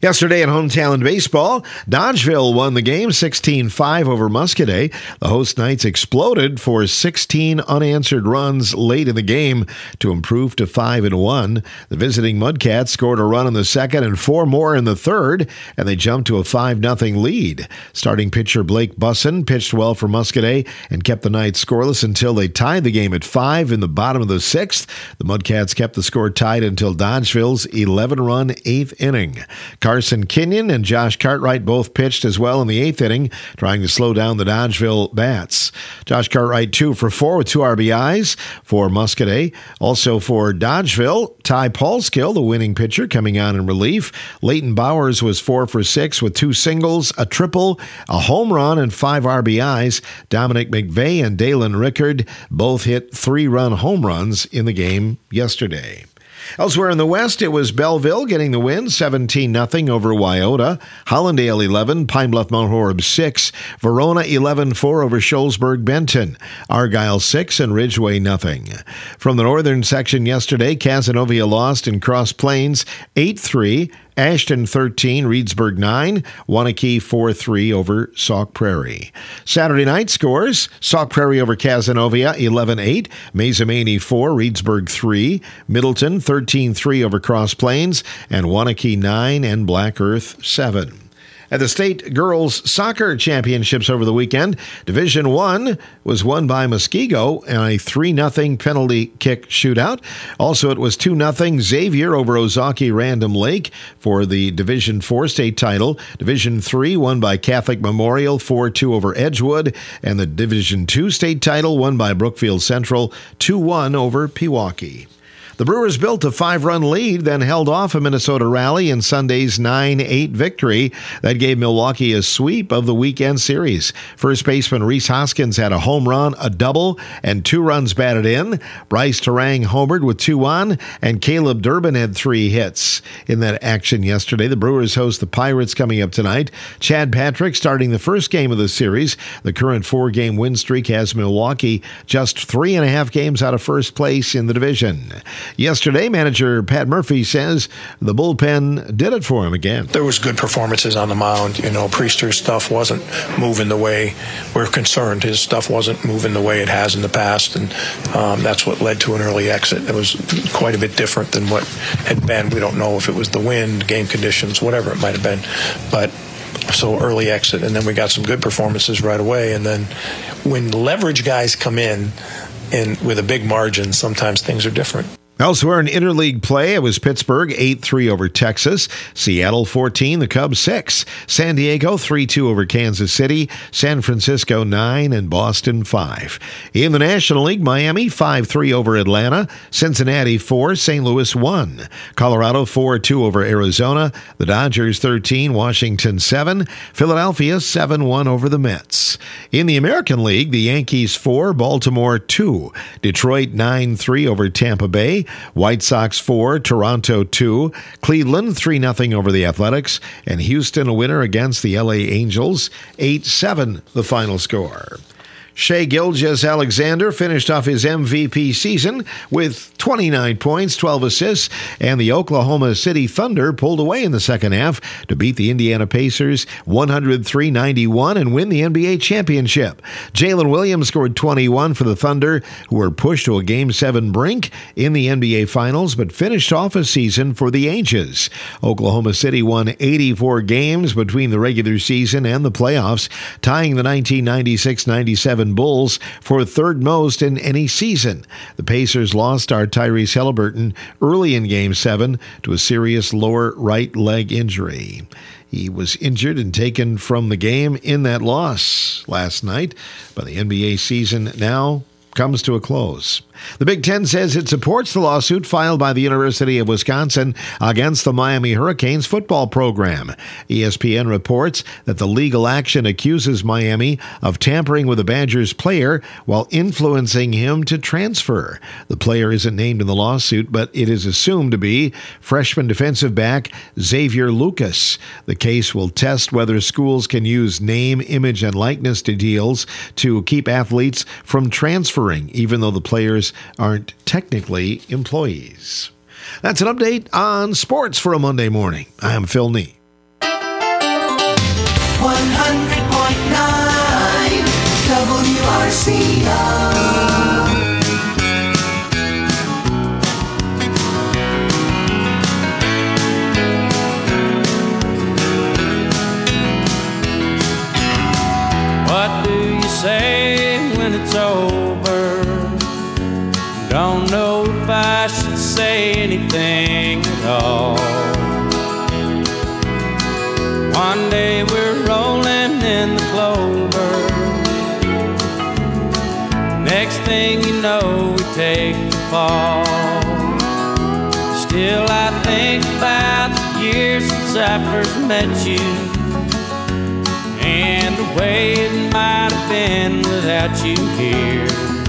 Yesterday in hometown baseball, Dodgeville won the game sixteen five over Muscadet. The host Knights exploded for sixteen unanswered runs late in the game to improve to five and one. The visiting Mudcats scored a run in the second and four more in the third, and they jumped to a five nothing lead. Starting pitcher Blake Busson pitched well for Muscadet and kept the Knights scoreless until they tied the game at five in the bottom of the sixth. The Mudcats kept the score tied until Dodgeville's eleven-run eighth inning. Carson Kenyon and Josh Cartwright both pitched as well in the eighth inning, trying to slow down the Dodgeville bats. Josh Cartwright two for four with two R B Is for Muscadet. Also for Dodgeville, Ty Paulskill, the winning pitcher, coming on in relief. Leighton Bowers was four for six with two singles, a triple, a home run, and five R B Is. Dominic McVeigh and Dalen Rickard both hit three-run home runs in the game yesterday. Elsewhere in the West, it was Belleville getting the win, seventeen nothing over Wyoda. Hollandale eleven, Pine Bluff Mount Horeb six. Verona eleven four over Sholsburg Benton. Argyle six and Ridgeway nothing. From the northern section yesterday, Cazenovia lost in Cross Plains eight three. Ashton thirteen, Reedsburg nine, Waunakee four three over Sauk Prairie. Saturday night scores, Sauk Prairie over Cazenovia eleven eight, Mazomanie four, Reedsburg three, Middleton thirteen three over Cross Plains, and Waunakee nine and Black Earth seven. At the state girls soccer championships over the weekend, Division One was won by Muskego in a three nothing penalty kick shootout. Also, it was two nothing Xavier over Ozaki Random Lake for the Division Four state title. Division Three won by Catholic Memorial four two over Edgewood, and the Division Two state title won by Brookfield Central two one over Pewaukee. The Brewers built a five-run lead, then held off a Minnesota Rally in Sunday's nine eight victory. That gave Milwaukee a sweep of the weekend series. First baseman Rhys Hoskins had a home run, a double, and two runs batted in. Bryce Terang homered with two on, and Caleb Durbin had three hits. In that action yesterday, the Brewers host the Pirates coming up tonight. Chad Patrick starting the first game of the series. The current four-game win streak has Milwaukee just three and a half games out of first place in the division. Yesterday, manager Pat Murphy says the bullpen did it for him again. There was good performances on the mound. You know, Priester's stuff wasn't moving the way we're concerned. His stuff wasn't moving the way it has in the past, and um, that's what led to an early exit. It was quite a bit different than what had been. We don't know if it was the wind, game conditions, whatever it might have been, but so early exit, and then we got some good performances right away. And then when leverage guys come in and with a big margin, sometimes things are different. Elsewhere in interleague play, it was Pittsburgh eight three over Texas, Seattle fourteen, the Cubs six, San Diego three two over Kansas City, San Francisco nine, and Boston five. In the National League, Miami five three over Atlanta, Cincinnati four, Saint Louis one, Colorado four two over Arizona, the Dodgers thirteen, Washington seven, Philadelphia seven one over the Mets. In the American League, the Yankees four, Baltimore two, Detroit nine three over Tampa Bay, White Sox four, Toronto two, Cleveland three nothing over the Athletics, and Houston a winner against the L A Angels, eight seven the final score. Shai Gilgeous-Alexander finished off his M V P season with twenty-nine points, twelve assists, and the Oklahoma City Thunder pulled away in the second half to beat the Indiana Pacers one oh three ninety-one and win the N B A championship. Jalen Williams scored twenty-one for the Thunder, who were pushed to a Game seven brink in the N B A Finals, but finished off a season for the ages. Oklahoma City won eighty-four games between the regular season and the playoffs, tying the nineteen ninety-six ninety-seven Bulls for third most in any season. The Pacers lost star Tyrese Halliburton early in Game seven to a serious lower right leg injury. He was injured and taken from the game in that loss last night, but the N B A season now comes to a close. The Big Ten says it supports the lawsuit filed by the University of Wisconsin against the Miami Hurricanes football program. E S P N reports that the legal action accuses Miami of tampering with the Badgers player while influencing him to transfer. The player isn't named in the lawsuit, but it is assumed to be freshman defensive back Xavier Lucas. The case will test whether schools can use name, image, and likeness deals to keep athletes from transferring, even though the players aren't technically employees. That's an update on sports for a Monday morning. I'm Phil Nee. one hundred point nine W R C O. What do you say when it's over? Don't know if I should say anything at all. One day we're rolling in the clover. Next thing you know, we take the fall. Still I think about the years since I first met you, and the way it might have been without you here.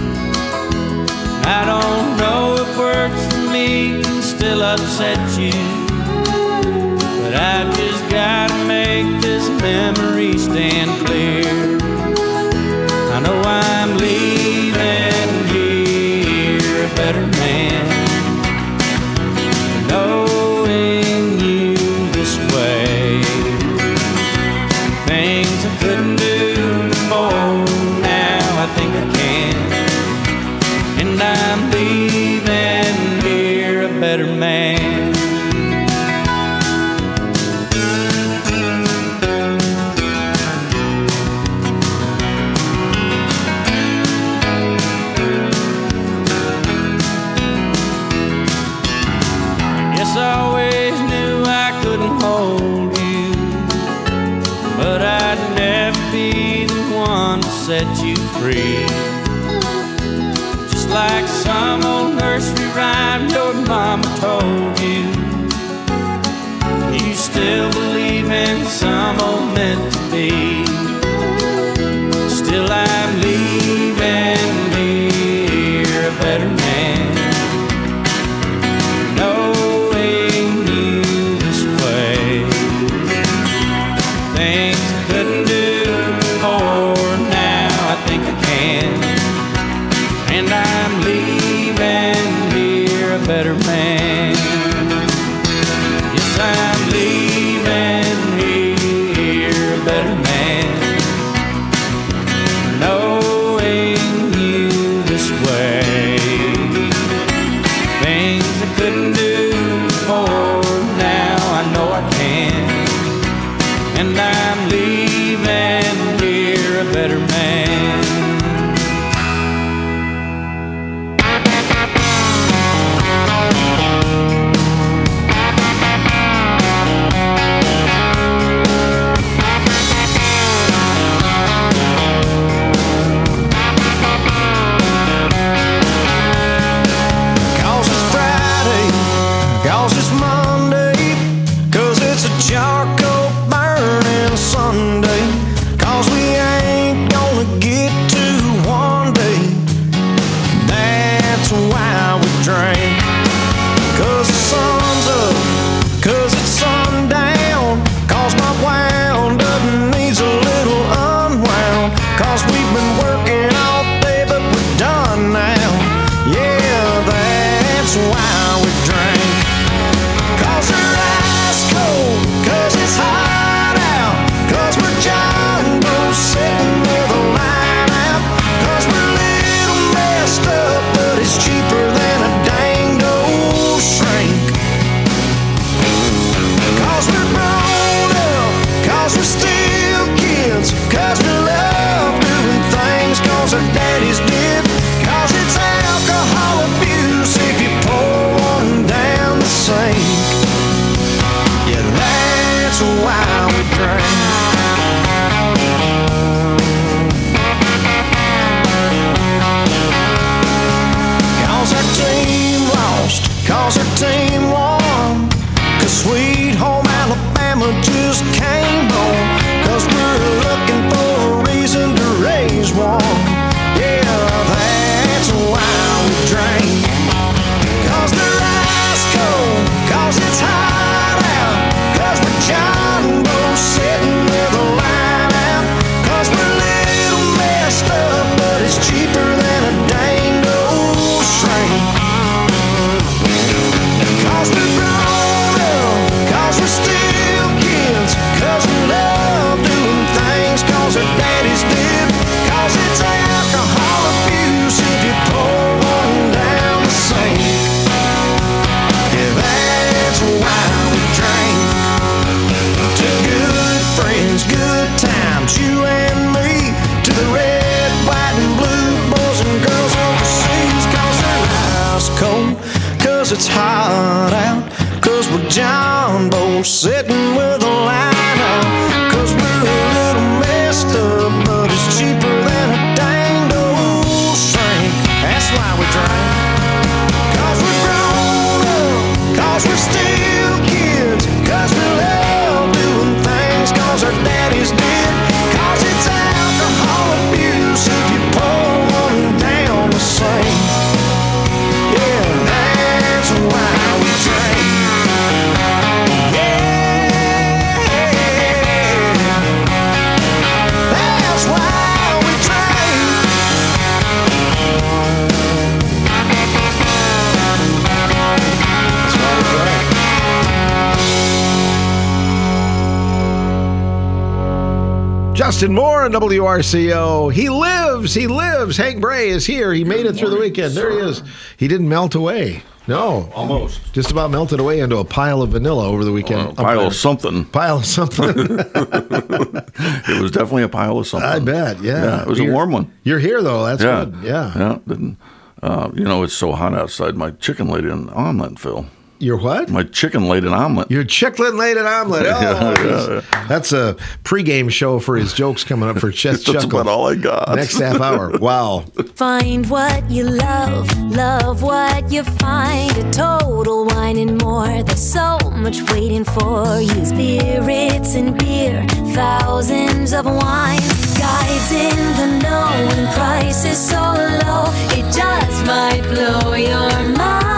I don't know if words for me can still upset you, but I've just gotta make this memory stand clear. I know I'm leaving here a better man, knowing you this way. Things I couldn't do before, now I think I can. And I'm leaving here a better man. Guess I always knew I couldn't hold you, but I'd never be the one to set you free. Just like some old nursery rhyme your mama told you, you still believe in some old meant to be. Still I'm leaving here a better man, knowing you this way. Things I couldn't do before, now I think I can. And I'm leaving here a better man. Yes, I'm leaving here a better man, knowing you this way. Things I couldn't do before, now I know I can. And I'm leaving here a better man. Cause it's Friday, cause it's Monday, cause it's a charcoal burning Sunday, cause we ain't gonna get to one day. That's why we drink. Cause the sun's up, cause it's sundown, cause my wound up needs a little unwound, cause we've been working all day but we're done now. Yeah, that's why we drink. Cause we're ice cold, cause it's hot out, cause we're John Doe sitting with a line out, cause we're a little messed up, but it's cheaper than a dang old shrink. Cause we're grown up, cause we're still kids, cause we love doing things cause our daddies did, cause it's alcohol abuse if you pour one down the sink. Yeah, that's why we drink. Cause our team lost, cause our team won, cause Sweet Home Alabama just came home, cause we're looking for a reason to raise one. Yeah, 'cause it's hot out, 'cause we're John Bolt sitting with a line out, 'cause we're a little messed up, but it's cheaper than a dang old shrink. That's why we drink. 'Cause we're grown up, 'cause we're still kids, 'cause we love doing things 'cause our daddies did, 'cause it's alcohol abuse if you pour one down the sink. Yeah, that's why we drink. That's why we drink. That's why we drink. Justin Moore on W R C O. He lives. He lives. Hank Bray is here. He made it through the weekend. There he is. He didn't melt away. No. Almost. Just about melted away into a pile of vanilla over the weekend. A pile of something. Pile of something. It was definitely a pile of something. I bet, yeah. Yeah, it was You're- a warm one. You're here, though. That's yeah. good. Yeah. Yeah. Didn't, uh, you know, it's so hot outside. My chicken laid an omelet, Phil. Your what? My chicken laid an omelet. Your chicken laid an omelet. Oh, Yeah, yeah, yeah. That's a pregame show for his jokes coming up for Chess That's Chuckle. about all I got. Next half hour. Wow. Find what you love, love what you find. A Total Wine and More. There's so much waiting for you. Spirits and beer, thousands of wines. Guides in the know and prices so low, it just might blow your mind.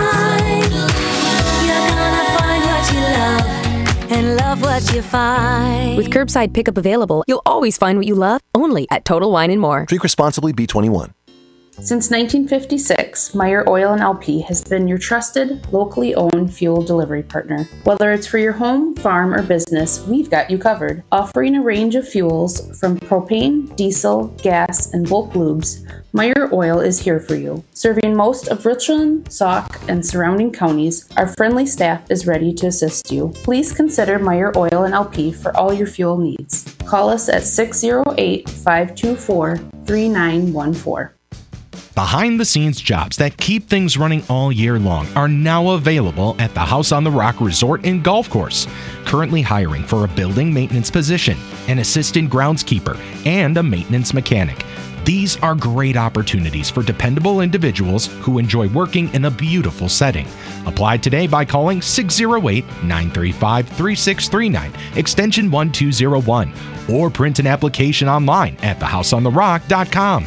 You're gonna find what you love and love what you find. With curbside pickup available, you'll always find what you love only at Total Wine and More. Drink responsibly. B twenty-one. Since nineteen fifty-six, Meyer Oil and L P has been your trusted, locally owned fuel delivery partner. Whether it's for your home, farm, or business, we've got you covered. Offering a range of fuels from propane, diesel, gas, and bulk lubes, Meyer Oil is here for you. Serving most of Richland, Sauk, and surrounding counties, our friendly staff is ready to assist you. Please consider Meyer Oil and L P for all your fuel needs. Call us at six oh eight, five two four, three nine one four. Behind-the-scenes jobs that keep things running all year long are now available at the House on the Rock Resort and Golf Course. Currently hiring for a building maintenance position, an assistant groundskeeper, and a maintenance mechanic. These are great opportunities for dependable individuals who enjoy working in a beautiful setting. Apply today by calling six oh eight, nine three five, three six three nine, extension one two oh one, or print an application online at the house on the rock dot com.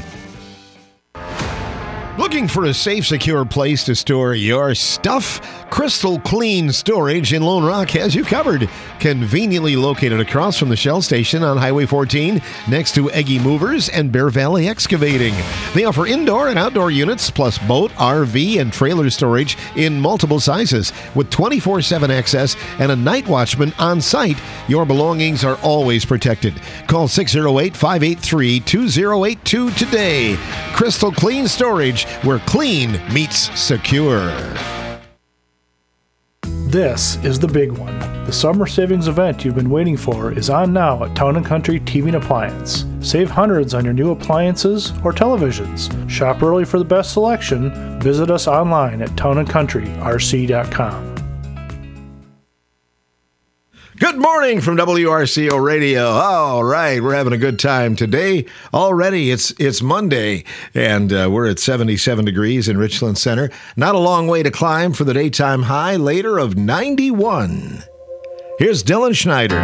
Looking for a safe, secure place to store your stuff? Crystal Clean Storage in Lone Rock has you covered. Conveniently located across from the Shell Station on Highway fourteen, next to Eggy Movers and Bear Valley Excavating. They offer indoor and outdoor units, plus boat, R V, and trailer storage in multiple sizes. With twenty-four seven access and a night watchman on site, your belongings are always protected. Call six oh eight, five eight three, two oh eight two today. Crystal Clean Storage, where clean meets secure. This is the big one. The summer savings event you've been waiting for is on now at Town and Country T V and Appliance. Save hundreds on your new appliances or televisions. Shop early for the best selection. Visit us online at town and country r c dot com. Good morning from W R C O Radio. All right, we're having a good time today. Already, it's it's Monday, and uh, we're at seventy-seven degrees in Richland Center. Not a long way to climb for the daytime high later of ninety-one. Here's Dylan Schneider.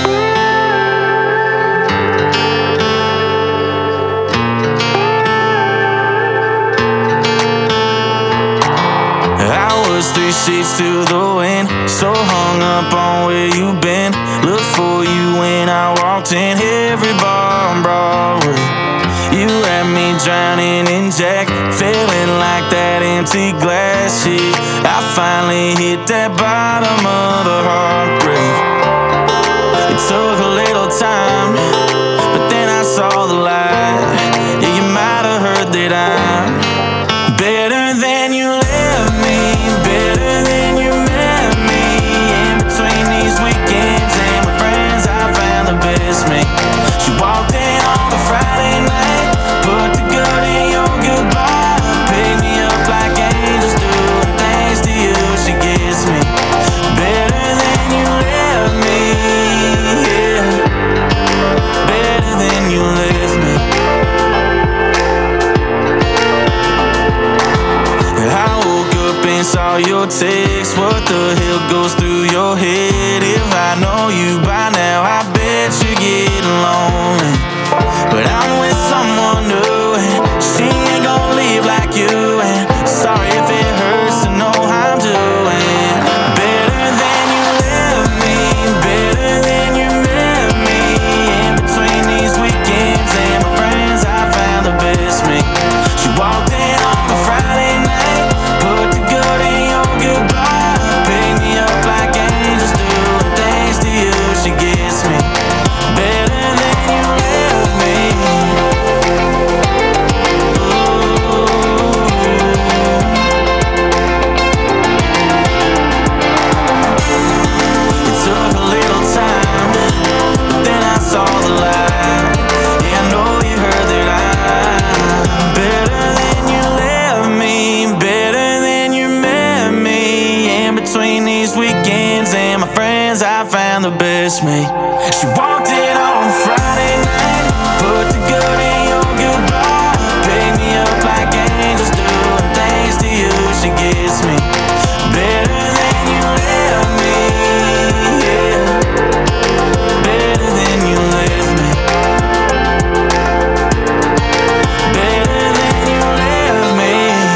Three sheets to the wind, so hung up on where you been. Looked for you when I walked in every bar on Broadway. You had me drowning in Jack, feeling like that empty glass sheet. I finally hit that bottom of the heartbreak. It took a little time, but then I saw the light. Yeah, you might have heard that I'm better than you left me, better than you met me. In between these weekends and my friends, I found the best me. She walked in on a Friday night, put the good in your goodbye, picked me up like angels do, and things all your texts. What the hell goes through your head? If I know you by now, I bet you're getting lonely. But I'm with someone new, and she ain't gonna leave like you. And sorry if it hurts to know how I'm doing. Better than you left me, better than you met me. In between these weekends and my friends, I found the best me. She walked in on a Friday night, put the good in your goodbye, pick me up like angels doing things to you. She gets me better than you left me. It took a little time, but then I saw the light. Yeah, I know you heard that I'm better than you left me, better than you met me. In between these weekends and my friends, I found the best me. She walked in on Friday night, put the good in your goodbye, pick me up like angels doing things to you. She gets me better than you left me, yeah. Better than you left me, better than you left me.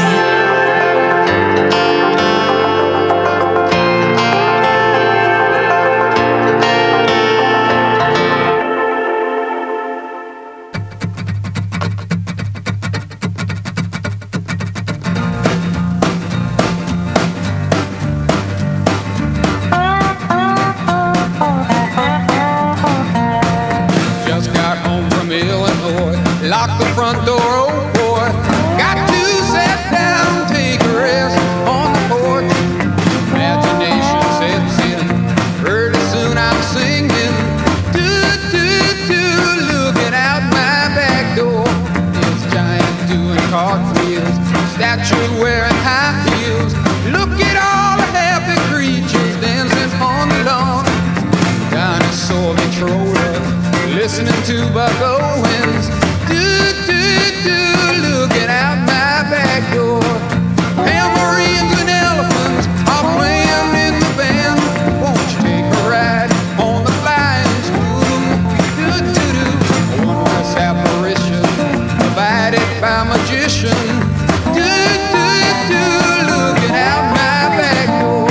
Just got home from Illinois, locked the front door, oh boy. Got to sit down, take a rest on the porch. Imagination sets in, pretty soon I'm singing. Do, do, do, looking out my back door. It's giant doing cartwheels, statues wearing high heels. Look at all the happy creatures dancing on the lawn. Dinosaur controller, listening to Buck Owens. Do, do, do, looking out my back door. Tambourines and elephants are playing in the band. Won't you take a ride on the flying spoon? Do, do, do, a wondrous apparition provided by magician. Do, do, do, looking out my back door.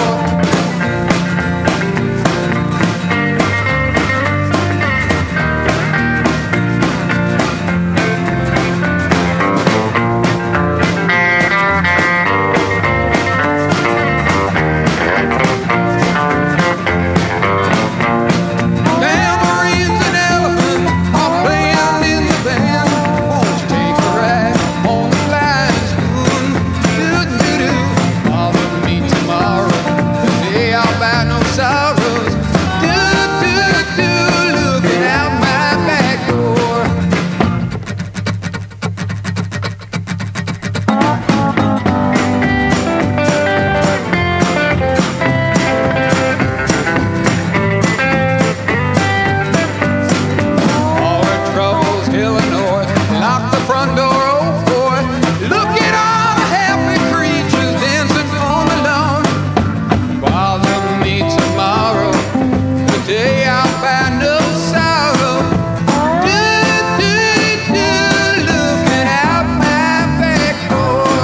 Tambourines and elephants are playing in the band. Won't you take a ride on the flying spoon? Do, do, do, bother me tomorrow, the day I'll buy no sorrows. Do, do, do, looking out my back door. All her troubles, Illinois, lock the front door, oh boy. Look at all the happy creatures dancing on the lawn. Bother me tomorrow, the day I'll find no sorrow. Do, do, do, looking out my back door.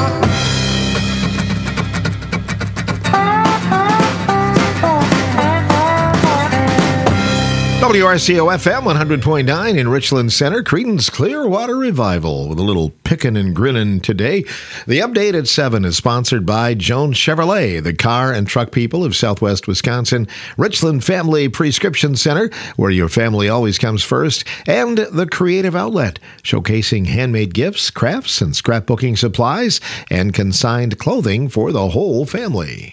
W R C O F M one hundred point nine in Richland Center, Creedence Clearwater Revival with a little pickin' and grinnin' today. The update at seven is sponsored by Jones Chevrolet, the car and truck people of Southwest Wisconsin, Richland Family Prescription Center, where your family always comes first, and The Creative Outlet, showcasing handmade gifts, crafts, and scrapbooking supplies, and consigned clothing for the whole family.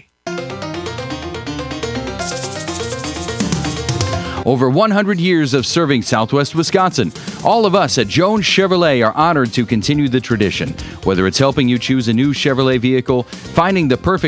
Over one hundred years of serving Southwest Wisconsin. All of us at Jones Chevrolet are honored to continue the tradition. Whether it's helping you choose a new Chevrolet vehicle, finding the perfect